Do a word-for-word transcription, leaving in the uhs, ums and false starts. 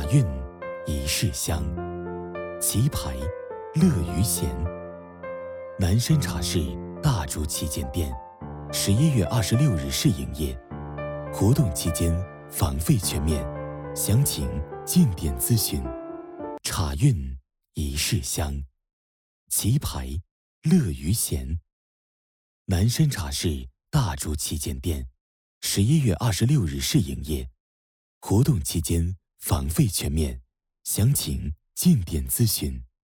韵一世香，棋牌乐于闲。南山茶室大竹旗舰店，十一月二十六日试营业，活动期间房费全免，详情进店咨询。茶韵一世香，棋牌乐于闲。南山茶室大竹旗舰店，十一月二十六日试营业，活动期间房费全免，详情进店咨询。